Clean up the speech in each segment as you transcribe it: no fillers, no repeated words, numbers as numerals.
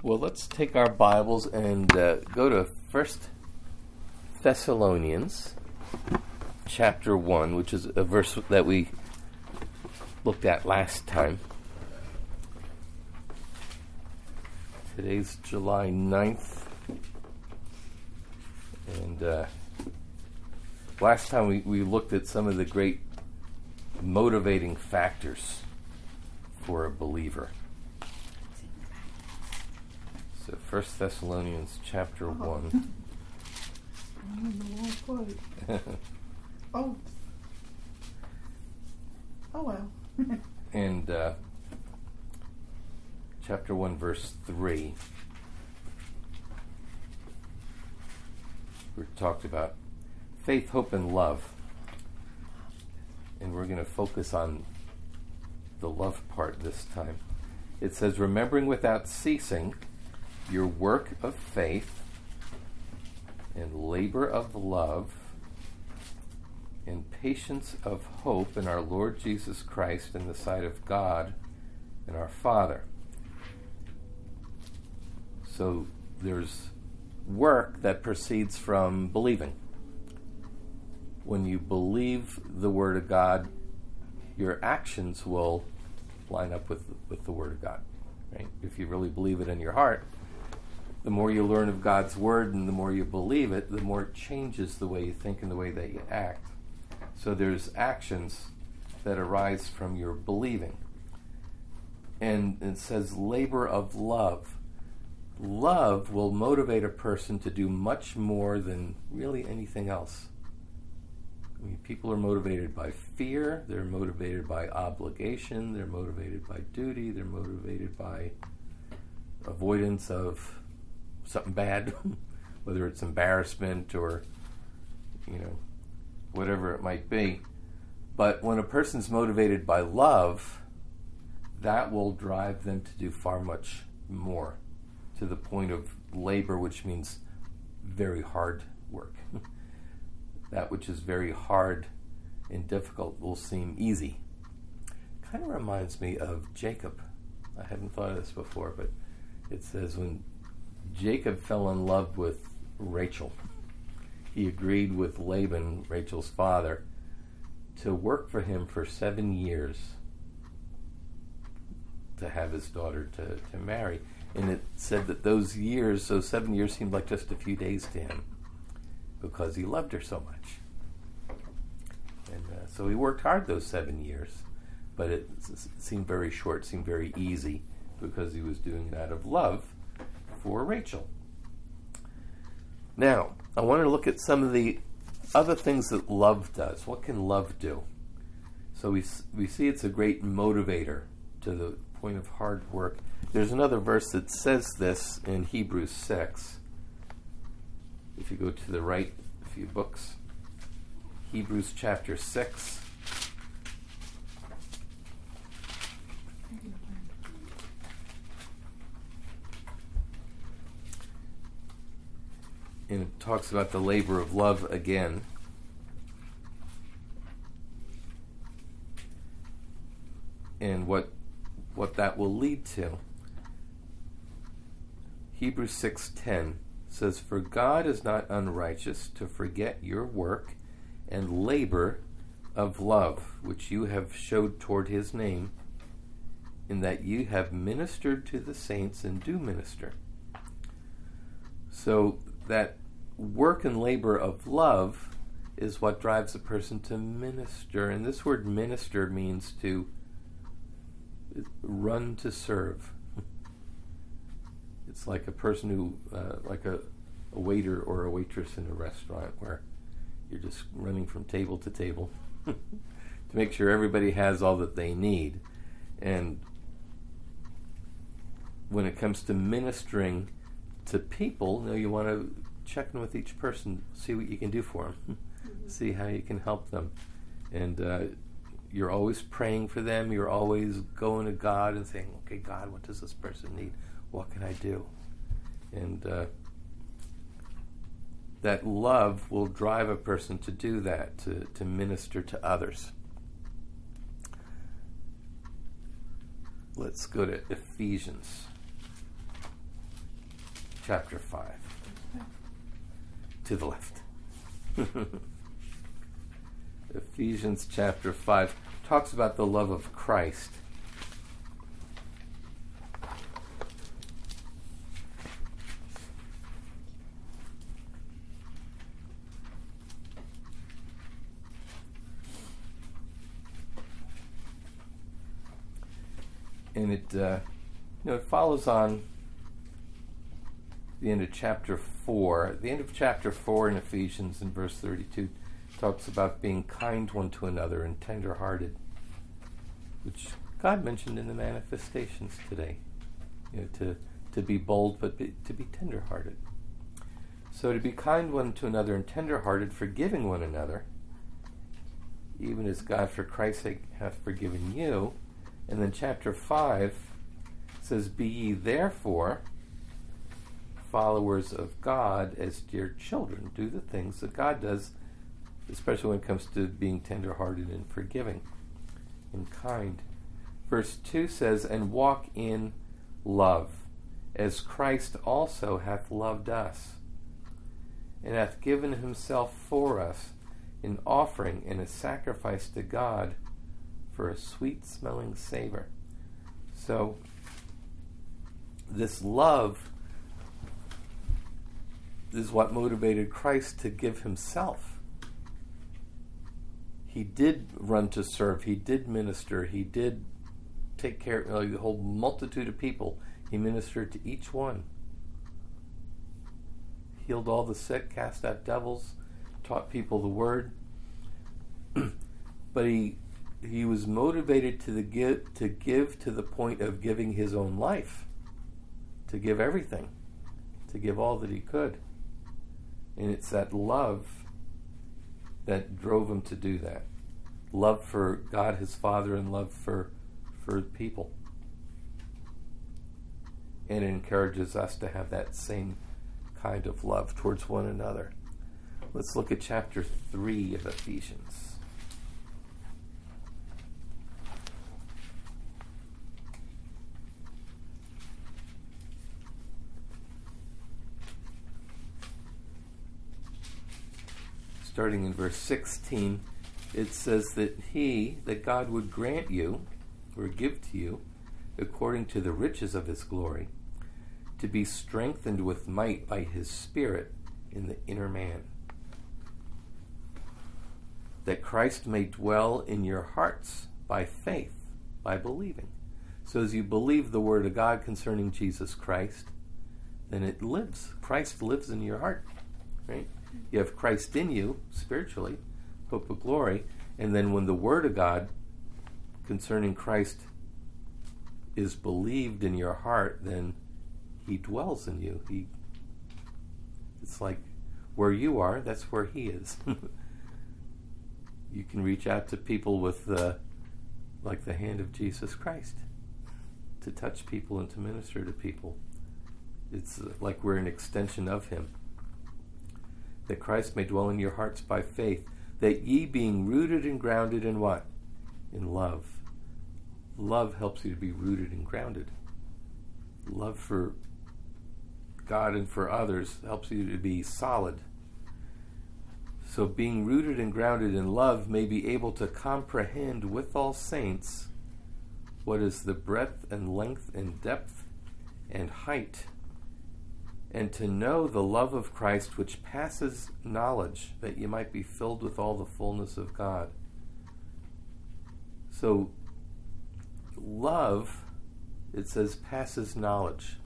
Well, let's take our Bibles and go to 1 Thessalonians chapter 1, which is a verse that we looked at last time. Today's July 9th. And last time we looked at some of the great motivating factors for a believer. So 1 Thessalonians chapter 1. I'm in the wrong place. Oh well. And chapter 1, verse 3. We talked about faith, hope, and love. And we're going to focus on the love part this time. It says, remembering without ceasing your work of faith and labor of love and patience of hope in our Lord Jesus Christ in the sight of God and our Father. So there's work that proceeds from believing. When you believe the Word of God, your actions will line up with the Word of God. Right? If you really believe it in your heart, the more you learn of God's Word and the more you believe it, the more it changes the way you think and the way that you act. So there's actions that arise from your believing. And it says labor of love. Love will motivate a person to do much more than really anything else. I mean, people are motivated by fear, they're motivated by obligation, they're motivated by duty, they're motivated by avoidance of something bad, whether it's embarrassment or, whatever it might be. But when a person's motivated by love, that will drive them to do far much more, to the point of labor, which means very hard work. That which is very hard and difficult will seem easy. Kind of reminds me of Jacob. I hadn't thought of this before, but it says when Jacob fell in love with Rachel, he agreed with Laban, Rachel's father, to work for him for 7 years to have his daughter to marry. And it said that those 7 years seemed like just a few days to him because he loved her so much. And so he worked hard those 7 years, but it seemed very short, seemed very easy because he was doing it out of love for Rachel. Now, I want to look at some of the other things that love does. What can love do? So we see it's a great motivator to the point of hard work. There's another verse that says this in Hebrews 6. If you go to the right a few books, Hebrews chapter 6. And it talks about the labor of love again. And what that will lead to. Hebrews 6:10 says, for God is not unrighteous to forget your work and labor of love, which you have showed toward his name, in that you have ministered to the saints and do minister. So that work and labor of love is what drives a person to minister. And this word minister means to run to serve. It's like a person who, like a waiter or a waitress in a restaurant where you're just running from table to table to make sure everybody has all that they need. And when it comes to ministering to people, you want to check in with each person, see what you can do for them, see how you can help them. And you're always praying for them. You're always going to God and saying, okay, God, what does this person need? What can I do? And that love will drive a person to do that, to minister to others. Let's go to Ephesians. chapter 5. To the left. Ephesians chapter 5 talks about the love of Christ. And it follows on the end of chapter 4. The end of chapter 4 in Ephesians in verse 32 talks about being kind one to another and tender-hearted, which God mentioned in the manifestations today. To be bold, but to be tender-hearted. So to be kind one to another and tender-hearted, forgiving one another, even as God for Christ's sake hath forgiven you. And then chapter 5 says, be ye therefore followers of God as dear children. Do the things that God does, especially when it comes to being tender-hearted and forgiving and kind. Verse 2 says, and walk in love, as Christ also hath loved us, and hath given himself for us, an offering and a sacrifice to God for a sweet-smelling savor. So, this love is what motivated Christ to give himself. He did run to serve. He did minister. He did take care of the whole multitude of people. He ministered to each one. Healed all the sick, cast out devils, taught people the word. But he was motivated to give to the point of giving his own life, to give everything, to give all that he could. And it's that love that drove him to do that. Love for God his Father and love for people. And it encourages us to have that same kind of love towards one another. Let's look at chapter 3 of Ephesians. Starting in verse 16, it says that God would grant you, or give to you, according to the riches of his glory, to be strengthened with might by his Spirit in the inner man, that Christ may dwell in your hearts by faith, by believing. So as you believe the word of God concerning Jesus Christ, then it lives. Christ lives in your heart, right? You have Christ in you, spiritually, hope of glory, and then when the word of God concerning Christ is believed in your heart, then he dwells in you. It's like where you are, that's where he is. You can reach out to people with like the hand of Jesus Christ, to touch people and to minister to people. It's like we're an extension of him. That Christ may dwell in your hearts by faith, that ye being rooted and grounded in what? In love. Love helps you to be rooted and grounded. Love for God and for others helps you to be solid. So being rooted and grounded in love may be able to comprehend with all saints what is the breadth and length and depth and height, and to know the love of Christ which passes knowledge, that you might be filled with all the fullness of God. So, love, it says, passes knowledge.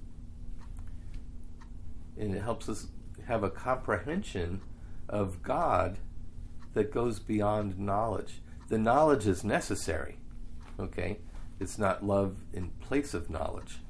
And it helps us have a comprehension of God that goes beyond knowledge. The knowledge is necessary, okay? It's not love in place of knowledge.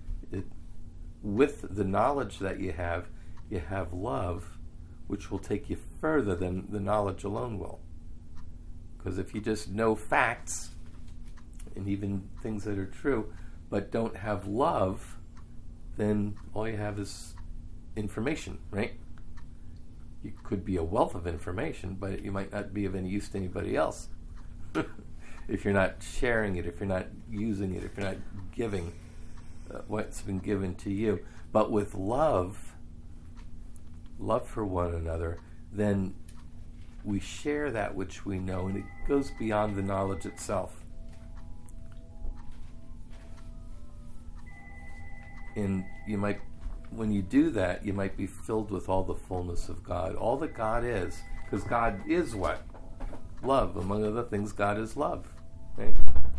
With the knowledge that you have love, which will take you further than the knowledge alone will. Because if you just know facts, and even things that are true, but don't have love, then all you have is information, right? You could be a wealth of information, but you might not be of any use to anybody else. If you're not sharing it, if you're not using it, if you're not giving what's been given to you. But with love for one another, then we share that which we know, and it goes beyond the knowledge itself. And you might, when you do that, you might be filled with all the fullness of God. All that God is, because God is what? Love. Among other things, God is love. Right?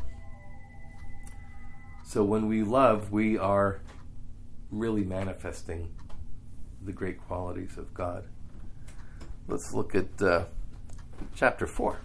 So when we love, we are really manifesting the great qualities of God. Let's look at chapter 4.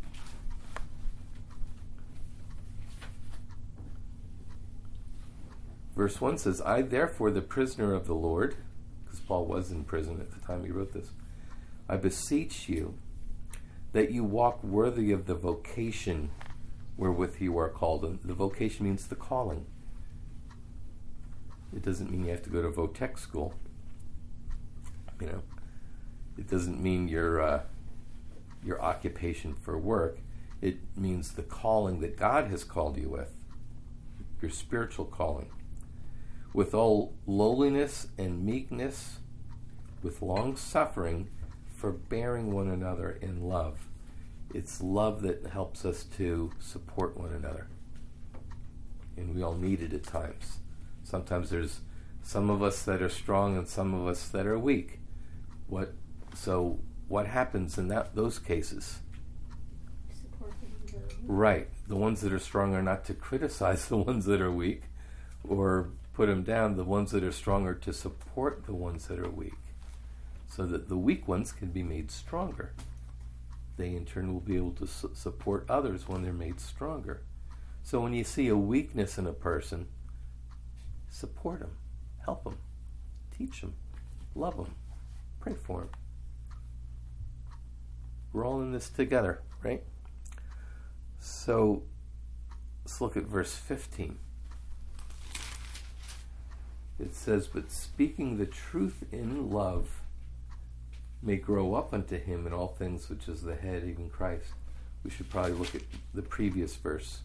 Verse 1 says, I therefore, the prisoner of the Lord, because Paul was in prison at the time he wrote this, I beseech you that you walk worthy of the vocation wherewith you are called. And the vocation means the calling. It doesn't mean you have to go to Votech school. You know, it doesn't mean your occupation for work. It means the calling that God has called you with, your spiritual calling. With all lowliness and meekness, with long suffering, forbearing one another in love. It's love that helps us to support one another. And we all need it at times. Sometimes there's some of us that are strong and some of us that are weak. So what happens in those cases? Support the weak. Right. The ones that are strong are not to criticize the ones that are weak or put them down. The ones that are strong are to support the ones that are weak, so that the weak ones can be made stronger. They in turn will be able to support others when they're made stronger. So when you see a weakness in a person, support them, help them, teach them, love them, pray for them. We're all in this together, right? So let's look at verse 15. It says, but speaking the truth in love may grow up unto him in all things, which is the head, even Christ. We should probably look at the previous verse.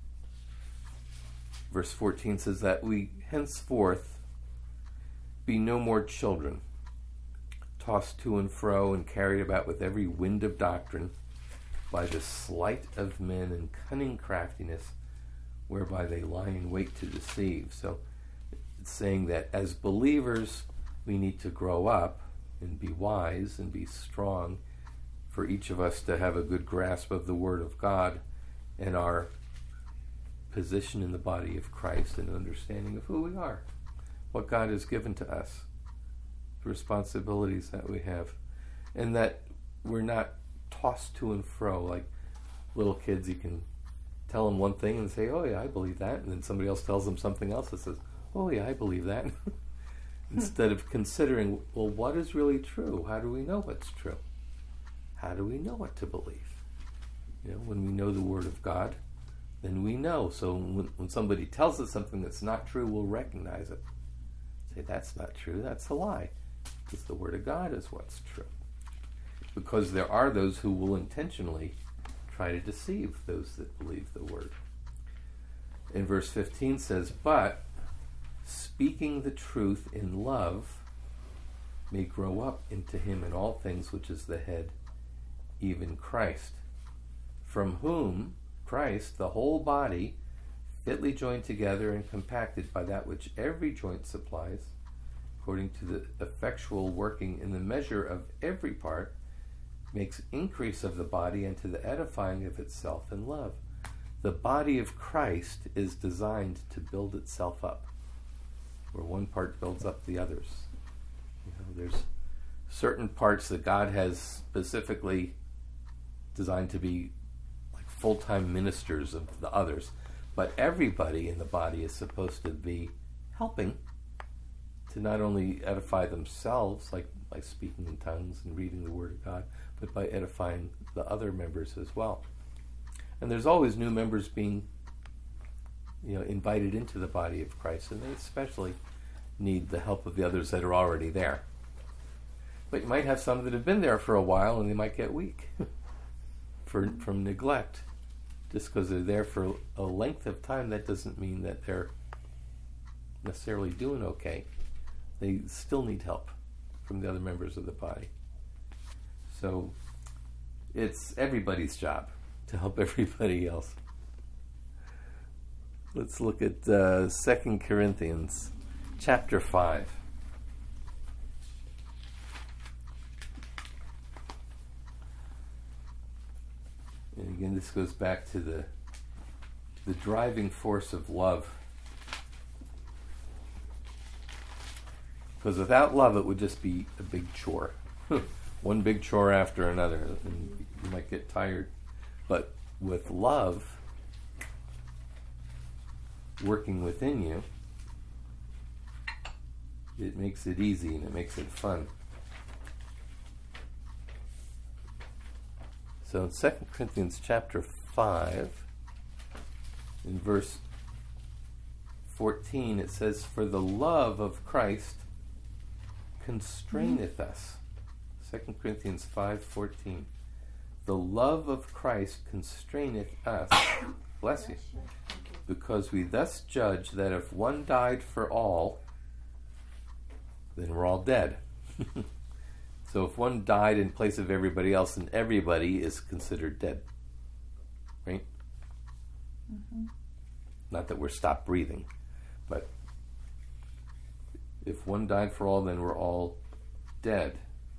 Verse 14 says that we henceforth be no more children, tossed to and fro and carried about with every wind of doctrine by the sleight of men and cunning craftiness, whereby they lie in wait to deceive. So it's saying that as believers, we need to grow up and be wise and be strong, for each of us to have a good grasp of the Word of God and our position in the body of Christ and understanding of who we are, what God has given to us, the responsibilities that we have, and that we're not tossed to and fro like little kids. You can tell them one thing and say, oh yeah, I believe that, and then somebody else tells them something else that says, oh yeah, I believe that. Instead of considering, well, what is really true? How do we know what's true? How do we know what to believe? You know, when we know the Word of God, then we know. So when somebody tells us something that's not true, we'll recognize it. Say, that's not true, that's a lie. Because the Word of God is what's true. Because there are those who will intentionally try to deceive those that believe the Word. And verse 15 says, but speaking the truth in love may grow up into him in all things, which is the head, even Christ, from whom Christ, the whole body, fitly joined together and compacted by that which every joint supplies, according to the effectual working in the measure of every part, makes increase of the body unto the edifying of itself in love. The body of Christ is designed to build itself up, where one part builds up the others. You know, there's certain parts that God has specifically designed to be like full-time ministers of the others, but everybody in the body is supposed to be helping to not only edify themselves, like by speaking in tongues and reading the Word of God, but by edifying the other members as well. And there's always new members being, invited into the body of Christ, and they especially need the help of the others that are already there. But you might have some that have been there for a while, and they might get weak from neglect. Just because they're there for a length of time, that doesn't mean that they're necessarily doing okay, they still need help from the other members of the body. So it's everybody's job to help everybody else. Let's look at 2 Corinthians chapter 5. And again, this goes back to the driving force of love. Because without love, it would just be a big chore. One big chore after another, and you might get tired. But with love working within you, it makes it easy and it makes it fun. So in 2 Corinthians chapter 5, in verse 14, it says, "For the love of Christ constraineth us." 2 Corinthians 5:14. "The love of Christ constraineth us," bless you, "because we thus judge that if one died for all, then we're all dead." So if one died in place of everybody else, then everybody is considered dead. Right? Mm-hmm. Not that we're stopped breathing, but if one died for all, then we're all dead.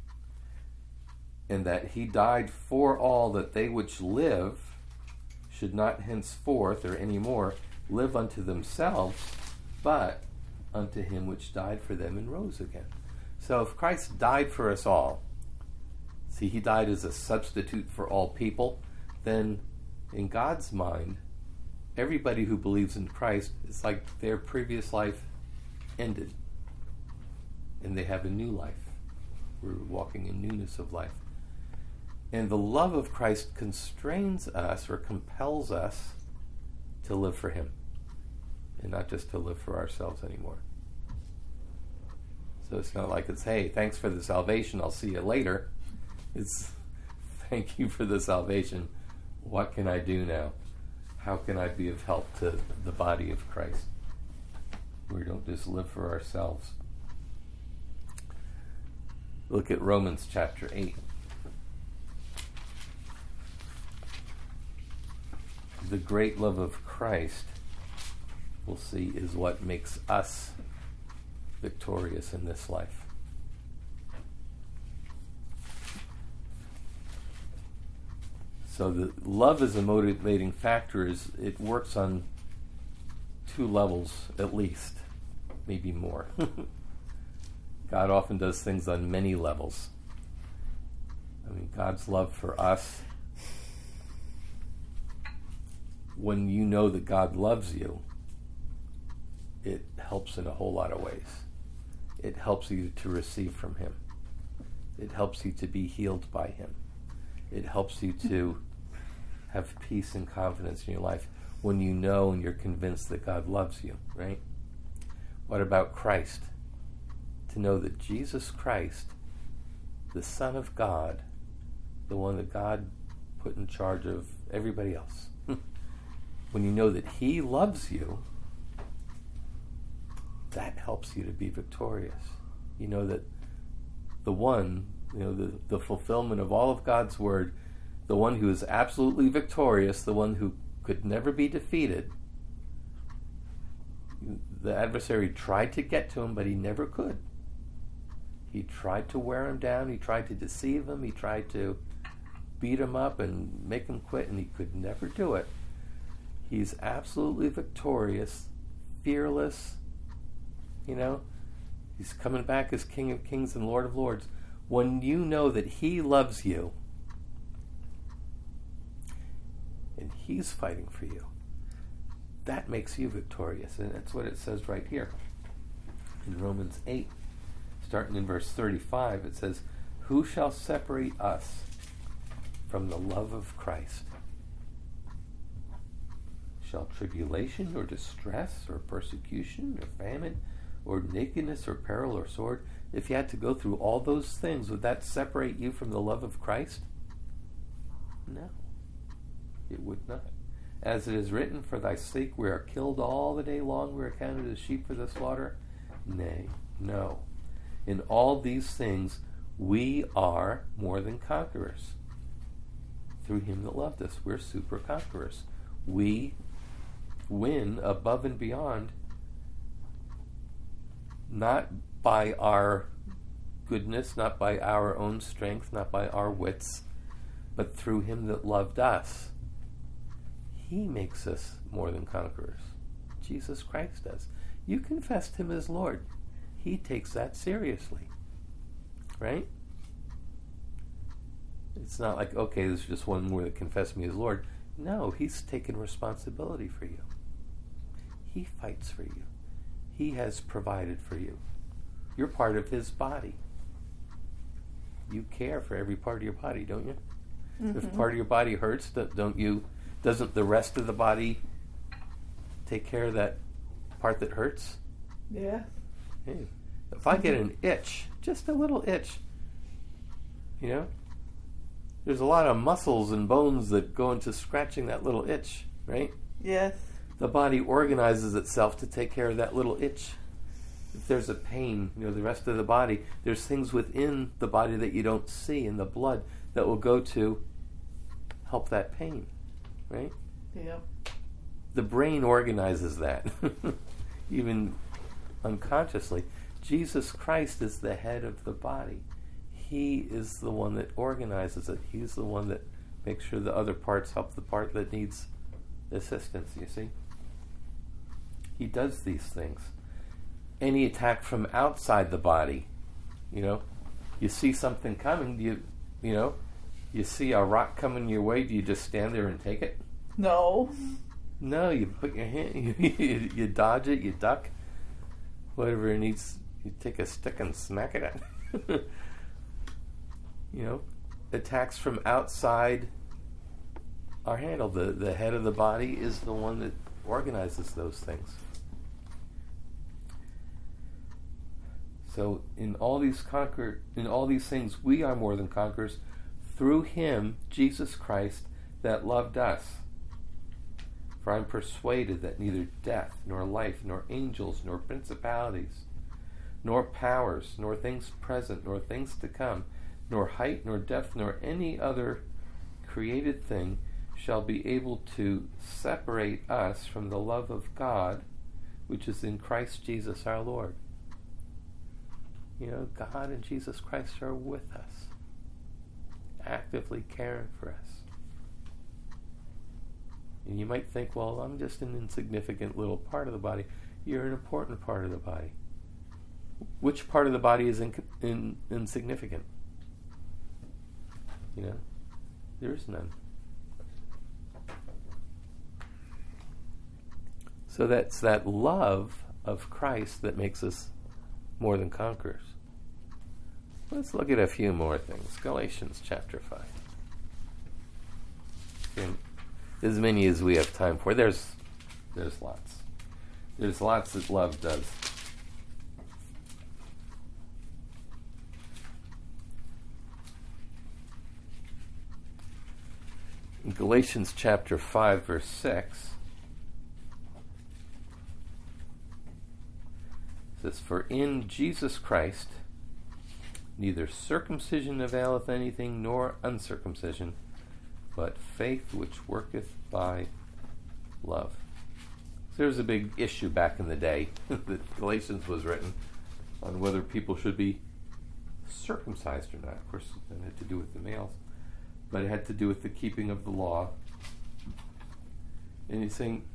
And that he died for all, that they which live should not henceforth or any more live unto themselves, but unto him which died for them and rose again. So if Christ died for us all, see, he died as a substitute for all people, then in God's mind, everybody who believes in Christ is like their previous life ended, and they have a new life. We're walking in newness of life. And the love of Christ constrains us or compels us to live for him, and not just to live for ourselves anymore. So it's not like it's, hey, thanks for the salvation, I'll see you later. It's, thank you for the salvation. What can I do now? How can I be of help to the body of Christ? We don't just live for ourselves. Look at Romans chapter 8. The great love of Christ, we'll see, is what makes us victorious in this life. So the love as a motivating factor it works on two levels at least, maybe more. God often does things on many levels. I mean, God's love for us, when you know that God loves you, it helps in a whole lot of ways. It helps you to receive from him. It helps you to be healed by him. It helps you to have peace and confidence in your life when you know and you're convinced that God loves you, right? What about Christ? To know that Jesus Christ, the Son of God, the one that God put in charge of everybody else, when you know that he loves you, that helps you to be victorious. You know that the one, the fulfillment of all of God's word, the one who is absolutely victorious, the one who could never be defeated, the adversary tried to get to him, but he never could. He tried to wear him down, he tried to deceive him, he tried to beat him up and make him quit, and he could never do it. He's absolutely victorious, fearless. He's coming back as King of Kings and Lord of Lords. When you know that he loves you and he's fighting for you, that makes you victorious. And that's what it says right here in Romans 8, starting in verse 35. It says, "Who shall separate us from the love of Christ? Shall tribulation or distress or persecution or famine or nakedness or peril or sword?" If you had to go through all those things, would that separate you from the love of Christ? No, it would not. As it is written, for thy sake we are killed all the day long, we are counted as sheep for the slaughter. Nay, no. In all these things we are more than conquerors. Through him that loved us, we're super conquerors. We win above and beyond, not by our goodness, not by our own strength, not by our wits, but through him that loved us. He makes us more than conquerors. Jesus Christ does. You confessed him as Lord. He takes that seriously. Right? It's not like, okay, there's just one more that confessed me as Lord. No, he's taken responsibility for you. He fights for you. He has provided for you. You're part of his body. You care for every part of your body, don't you? Mm-hmm. If part of your body hurts, doesn't the rest of the body take care of that part that hurts? Yeah. Hey, if I get an itch, just a little itch, there's a lot of muscles and bones that go into scratching that little itch, right? Yes. The body organizes itself to take care of that little itch. If there's a pain, the rest of the body, there's things within the body that you don't see in the blood that will go to help that pain, right? Yeah. The brain organizes that, even unconsciously. Jesus Christ is the head of the body. He is the one that organizes it. He's the one that makes sure the other parts help the part that needs assistance, you see? He does these things. Any attack from outside the body, you see something coming, you see a rock coming your way, do you just stand there and take it? No. No, you put your hand, you dodge it, you duck, whatever it needs, you take a stick and smack it at. Attacks from outside are handled. The head of the body is the one that organizes those things. So in all these things we are more than conquerors through him, Jesus Christ, that loved us. For I'm persuaded that neither death, nor life, nor angels, nor principalities, nor powers, nor things present, nor things to come, nor height, nor depth, nor any other created thing shall be able to separate us from the love of God, which is in Christ Jesus our Lord. God and Jesus Christ are with us, actively caring for us. And you might think, well, I'm just an insignificant little part of the body. You're an important part of the body. Which part of the body is insignificant? There is none. So that's that love of Christ that makes us more than conquerors. Let's look at a few more things. Galatians chapter 5. And as many as we have time for. There's lots. There's lots that love does. In Galatians chapter 5, verse 6, it says, for in Jesus Christ neither circumcision availeth anything, nor uncircumcision, but faith which worketh by love. So there was a big issue back in the day that Galatians was written on whether people should be circumcised or not. Of course, it had to do with the males, but it had to do with the keeping of the law. And he's saying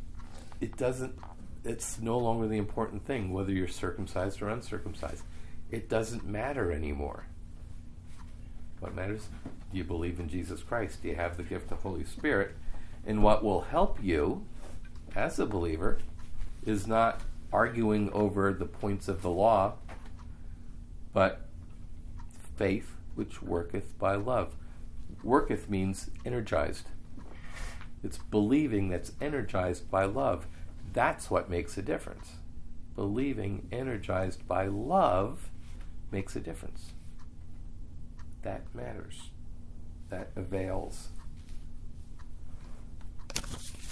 it's no longer the important thing whether you're circumcised or uncircumcised. It doesn't matter anymore. What matters? Do you believe in Jesus Christ? Do you have the gift of Holy Spirit? And what will help you as a believer is not arguing over the points of the law, but faith which worketh by love. Worketh means energized. It's believing that's energized by love. That's what makes a difference. Believing energized by love makes a difference. That matters. That avails.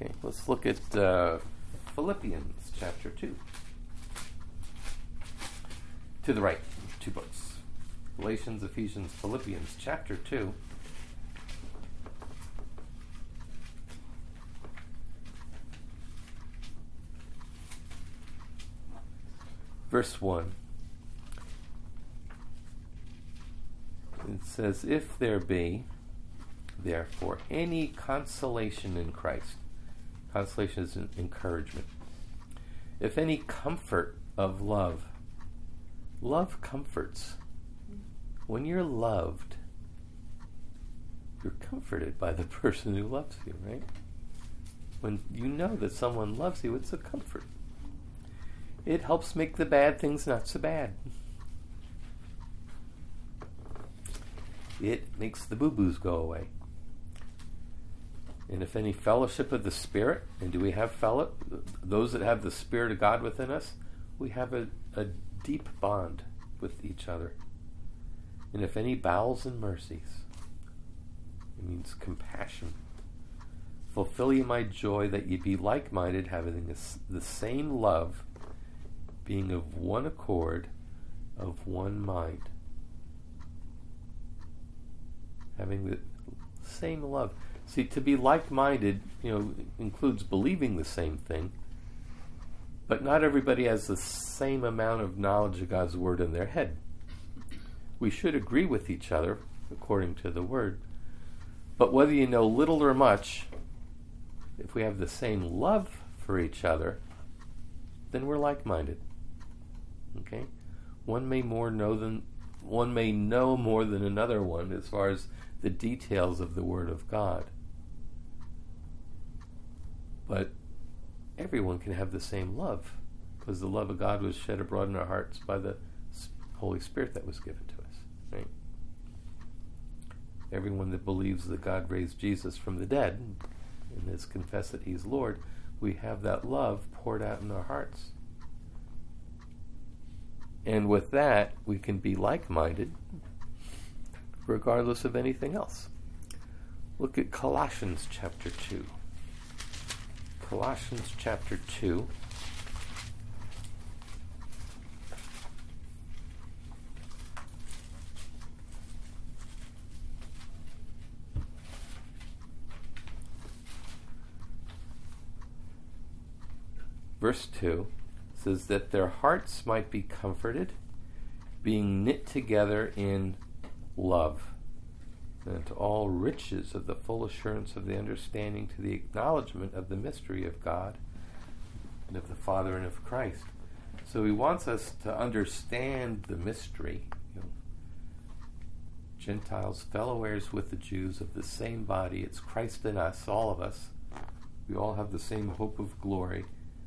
Okay, let's look at Philippians chapter 2. To the right, 2 books. Galatians, Ephesians, Philippians chapter 2. Verse 1. It says, if there be, therefore, any consolation in Christ. Consolation is an encouragement. If any comfort of love. Love comforts. When you're loved, you're comforted by the person who loves you, right? When you know that someone loves you, it's a comfort. It helps make the bad things not so bad. It makes the boo-boos go away. And if any fellowship of the Spirit, and do we have those that have the Spirit of God within us, we have a deep bond with each other. And if any bowels and mercies, it means compassion. Fulfill ye my joy, that ye be like-minded, having the same love, being of one accord, of one mind. Having the same love. See, to be like-minded, includes believing the same thing, but not everybody has the same amount of knowledge of God's Word in their head. We should agree with each other, according to the Word, but whether you know little or much, if we have the same love for each other, then we're like-minded. Okay? One may know more than another one as far as the details of the Word of God. But everyone can have the same love, because the love of God was shed abroad in our hearts by the Holy Spirit that was given to us. Right? Everyone that believes that God raised Jesus from the dead and has confessed that He's Lord, we have that love poured out in our hearts. And with that, we can be like-minded regardless of anything else. Look at Colossians chapter 2. Colossians chapter 2. Verse 2 says that their hearts might be comforted, being knit together in love, and to all riches of the full assurance of the understanding, to the acknowledgement of the mystery of God and of the Father and of Christ. So he wants us to understand the mystery. Gentiles, fellow heirs with the Jews of the same body. It's Christ in us, all of us. We all have the same hope of glory.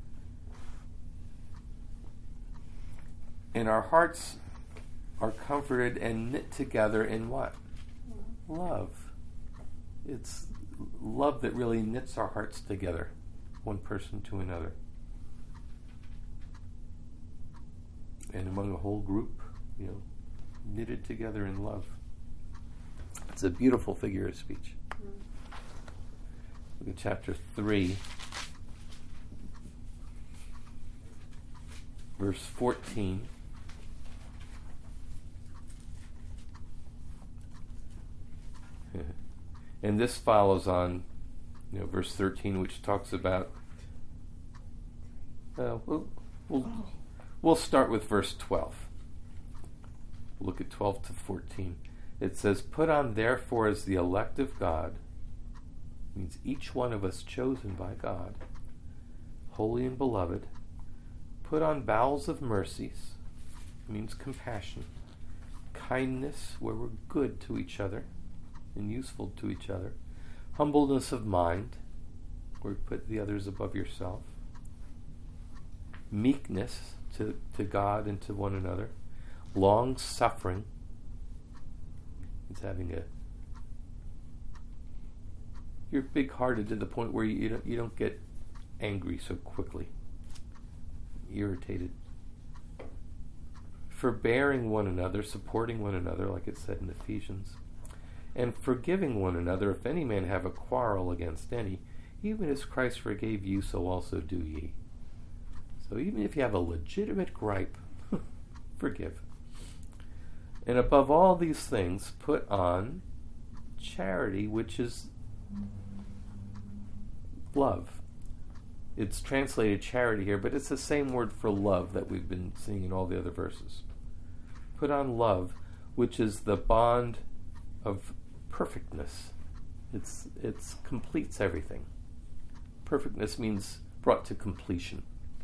And our hearts are comforted and knit together in what? Love. It's love that really knits our hearts together, one person to another. And among a whole group, knitted together in love. It's a beautiful figure of speech. Look at chapter 3, verse 14. And this follows on, verse 13, which talks about. We'll start with verse 12. Look at 12 to 14. It says, "Put on therefore as the elect of God," means each one of us chosen by God, holy and beloved. "Put on bowels of mercies," means compassion, kindness, where we're good to each other and useful to each other, humbleness of mind, where you put the others above yourself, meekness to God and to one another, long suffering. It's you're big-hearted to the point where you don't get angry so quickly, irritated. Forbearing one another, supporting one another, like it said in Ephesians. And forgiving one another, if any man have a quarrel against any, even as Christ forgave you, so also do ye. So even if you have a legitimate gripe, forgive. And above all these things, put on charity, which is love. It's translated charity here, but it's the same word for love that we've been seeing in all the other verses. Put on love, which is the bond of perfectness. It's completes everything. Perfectness means brought to completion.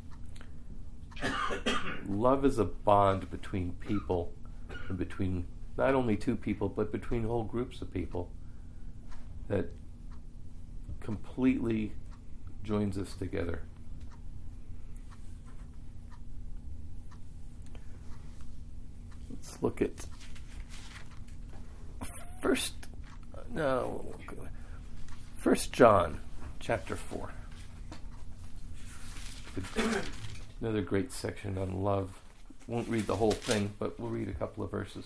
Love is a bond between people, and between not only two people, but between whole groups of people, that completely joins us together. Let's look at First John chapter 4. Another great section on love. Won't read the whole thing, but we'll read a couple of verses.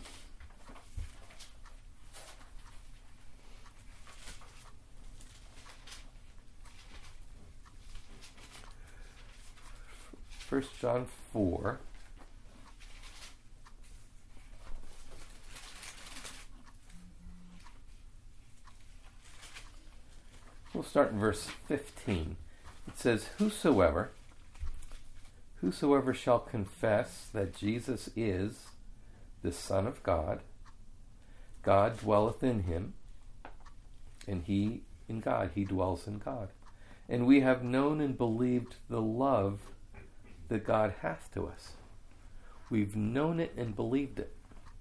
First John 4. We'll start in verse 15. It says, Whosoever shall confess that Jesus is the Son of God, God dwelleth in him, and he in God, he dwells in God. And we have known and believed the love that God hath to us. We've known it and believed it.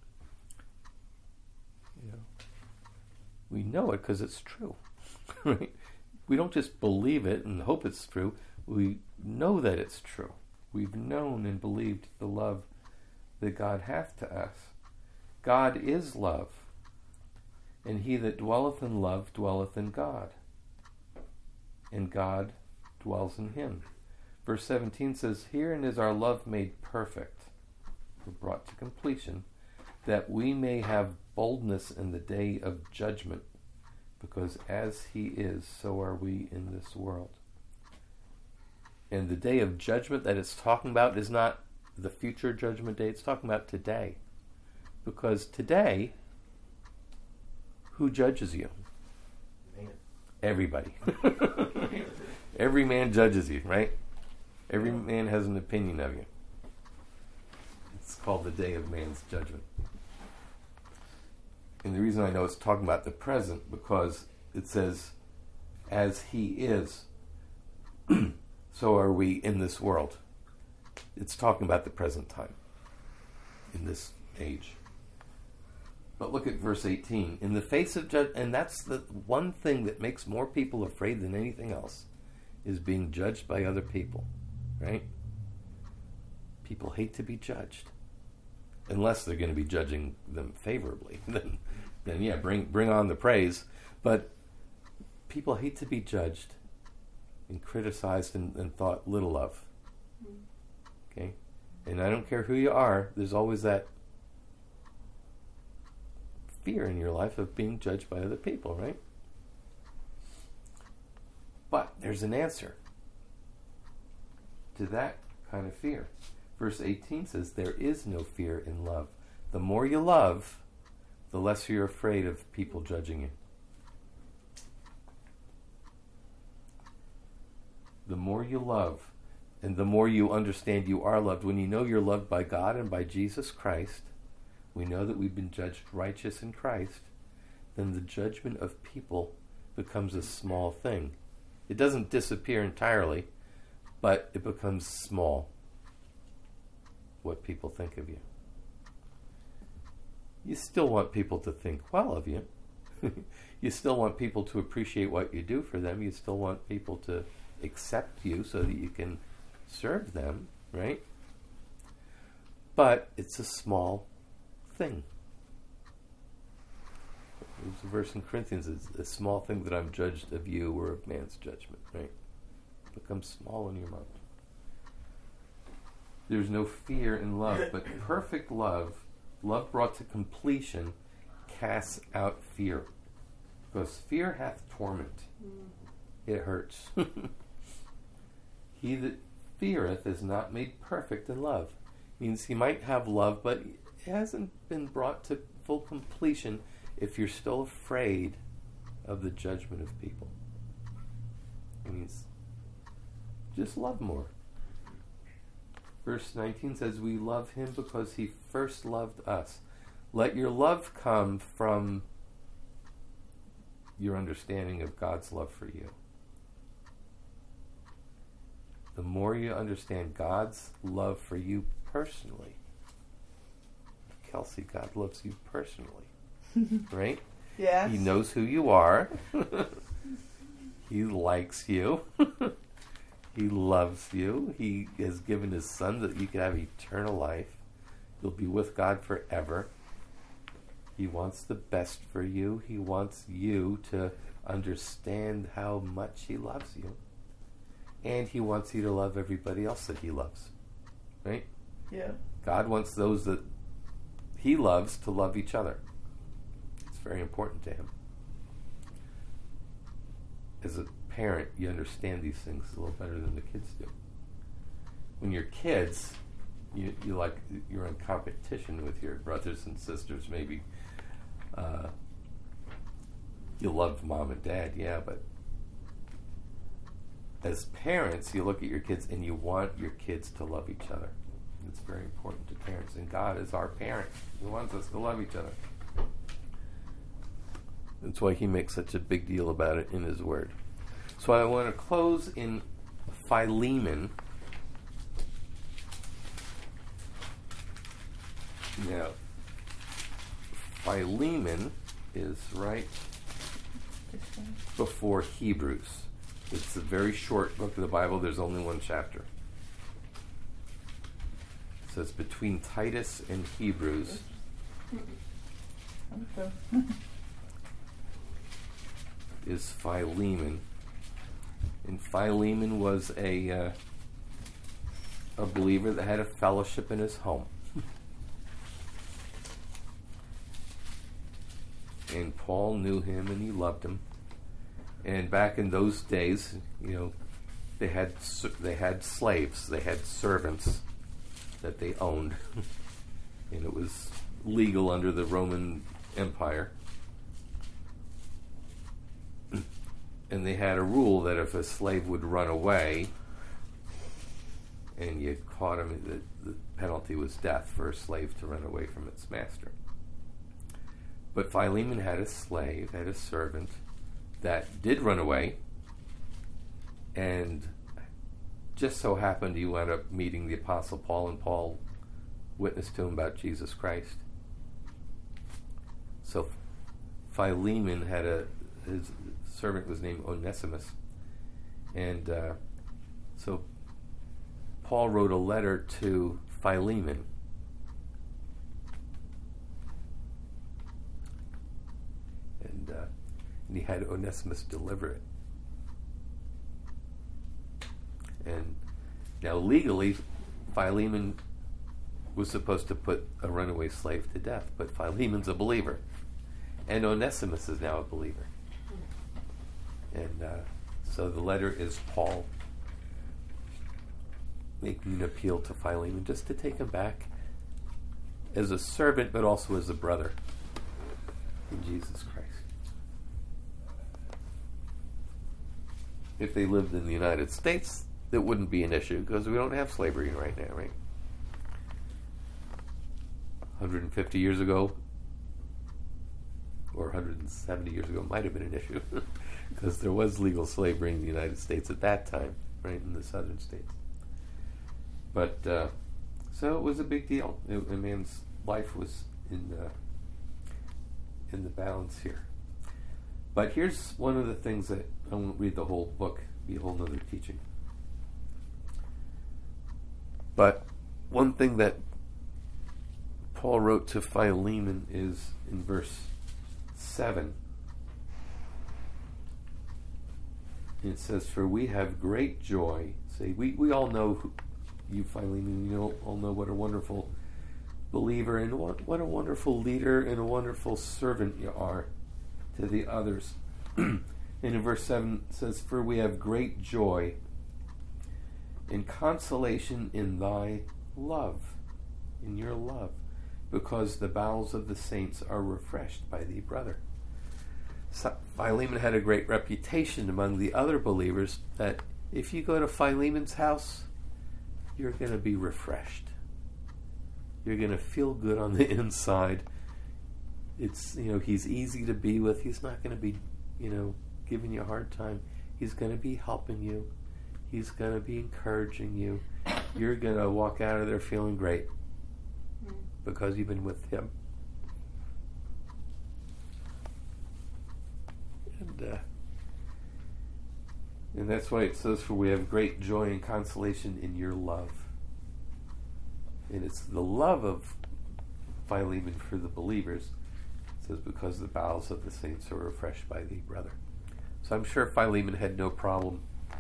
We know it because it's true. Right? We don't just believe it and hope it's true. We know that it's true. We've known and believed the love that God hath to us. God is love, and he that dwelleth in love dwelleth in God, and God dwells in him. Verse 17 says, Herein is our love made perfect, or brought to completion, that we may have boldness in the day of judgment, because as he is, so are we in this world. And the day of judgment that it's talking about is not the future judgment day, it's talking about today. Because today, who judges you? Man. Everybody. Every man judges you, right? Every man has an opinion of you. It's called the day of man's judgment. And the reason I know it's talking about the present, because it says, as he is, so are we in this world. It's talking about the present time, in this age. But look at verse 18. In the face of judgment, and that's the one thing that makes more people afraid than anything else, is being judged by other people, right? People hate to be judged. Unless they're going to be judging them favorably. Then yeah, bring on the praise. But people hate to be judged and criticized and thought little of. Okay? And I don't care who you are, there's always that fear in your life of being judged by other people, right? But there's an answer to that kind of fear. Verse 18 says, there is no fear in love. The more you love, the less you're afraid of people judging you. The more you love, and the more you understand you are loved, when you know you're loved by God and by Jesus Christ, we know that we've been judged righteous in Christ, then the judgment of people becomes a small thing. It doesn't disappear entirely, but it becomes small, what people think of you. You still want people to think well of you. You still want people to appreciate what you do for them. You still want people to accept you so that you can serve them, right? But it's a small thing. There's a verse in Corinthians, it's a small thing that I'm judged of you or of man's judgment, right? It becomes small in your mind. There's no fear in love, but perfect love brought to completion, casts out fear. Because fear hath torment. It hurts. He that feareth is not made perfect in love. Means he might have love, but it hasn't been brought to full completion if you're still afraid of the judgment of people. It means just love more. Verse 19 says, we love him because he first loved us. Let your love come from your understanding of God's love for you. The more you understand God's love for you personally, Kelsey, God loves you personally, right? Yes. He knows who you are. He likes you. He loves you. He has given his son that you can have eternal life. You'll be with God forever. He wants the best for you. He wants you to understand how much he loves you. And he wants you to love everybody else that he loves. Right? Yeah. God wants those that he loves to love each other. It's very important to him. As a parent, you understand these things a little better than the kids do. When you're kids, you're in competition with your brothers and sisters. Maybe you love mom and dad, yeah, but as parents, you look at your kids and you want your kids to love each other. It's very important to parents, and God is our parent. He wants us to love each other. That's why he makes such a big deal about it in his word. So I want to close in Philemon. Now, Philemon is right before Hebrews. It's a very short book of the Bible. There's only one chapter. It says between Titus and Hebrews. Okay. Is Philemon. And Philemon was a believer that had a fellowship in his home. And Paul knew him and he loved him. And back in those days, they had slaves, they had servants that they owned. And it was legal under the Roman Empire. And they had a rule that if a slave would run away and you caught him, the penalty was death for a slave to run away from its master. But Philemon had a slave, had a servant that did run away, and just so happened he wound up meeting the Apostle Paul, and Paul witnessed to him about Jesus Christ. So Philemon had his servant was named Onesimus, and so Paul wrote a letter to Philemon. And he had Onesimus deliver it. And now legally, Philemon was supposed to put a runaway slave to death, but Philemon's a believer. And Onesimus is now a believer. And so the letter is Paul making an appeal to Philemon just to take him back as a servant, but also as a brother in Jesus Christ. If they lived in the United States, that wouldn't be an issue because we don't have slavery right now, right? 150 years ago or 170 years ago might have been an issue because there was legal slavery in the United States at that time, right, in the southern states. But so it was a big deal. A man's life was in the balance here. But here's one of the things that I won't read the whole book, be a whole nother teaching. But one thing that Paul wrote to Philemon is in verse 7. It says, "For we have great joy." Say, we all know you, Philemon. You all know what a wonderful believer and what a wonderful leader and a wonderful servant you are to the others. And in verse 7 it says, "For we have great joy and consolation in thy love," in your love, "because the bowels of the saints are refreshed by thee, brother." So Philemon had a great reputation among the other believers that if you go to Philemon's house, you're going to be refreshed. You're going to feel good on the inside. It's, he's easy to be with. He's not going to be, giving you a hard time. He's going to be helping you. He's going to be encouraging you. You're going to walk out of there feeling great because you've been with him. And that's why it says, "For we have great joy and consolation in your love." And it's the love of Philemon for the believers. It says, "Because the bowels of the saints are refreshed by thee, brother." So I'm sure Philemon had no problem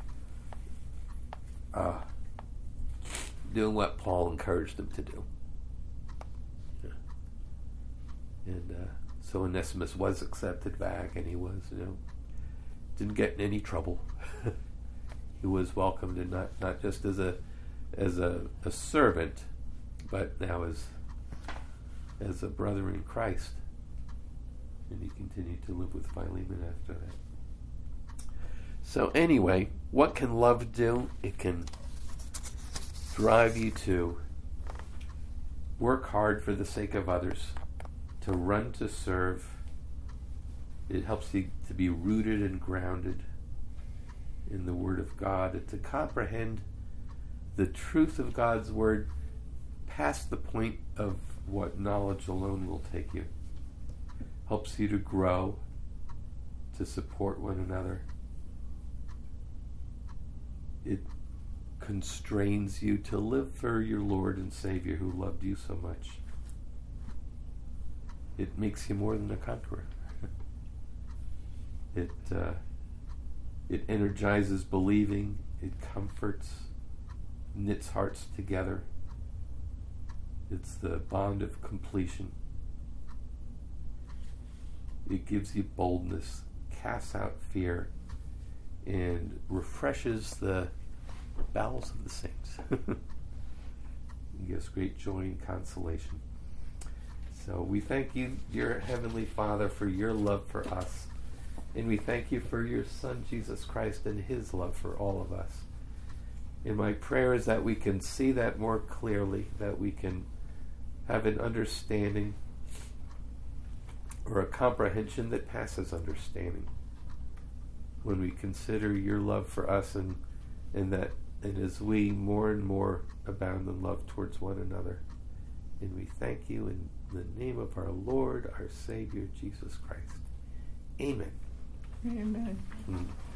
doing what Paul encouraged him to do. Yeah. And so Onesimus was accepted back, and he was, didn't get in any trouble. He was welcomed, and not just as a servant, but now as a brother in Christ. And he continued to live with Philemon after that. So anyway, what can love do? It can drive you to work hard for the sake of others, to run to serve. It helps you to be rooted and grounded in the Word of God, and to comprehend the truth of God's Word past the point of what knowledge alone will take you. Helps you to grow, to support one another. It constrains you to live for your Lord and Savior who loved you so much. It makes you more than a conqueror. It energizes believing. It comforts, knits hearts together. It's the bond of completion. It gives you boldness, casts out fear, and refreshes the bowels of the saints. It gives great joy and consolation. So we thank you, dear Heavenly Father, for your love for us. And we thank you for your Son, Jesus Christ, and his love for all of us. And my prayer is that we can see that more clearly, that we can have an understanding or a comprehension that passes understanding when we consider your love for us, and as we more and more abound in love towards one another. And we thank you in the name of our Lord, our Savior, Jesus Christ. Amen. Amen. Mm.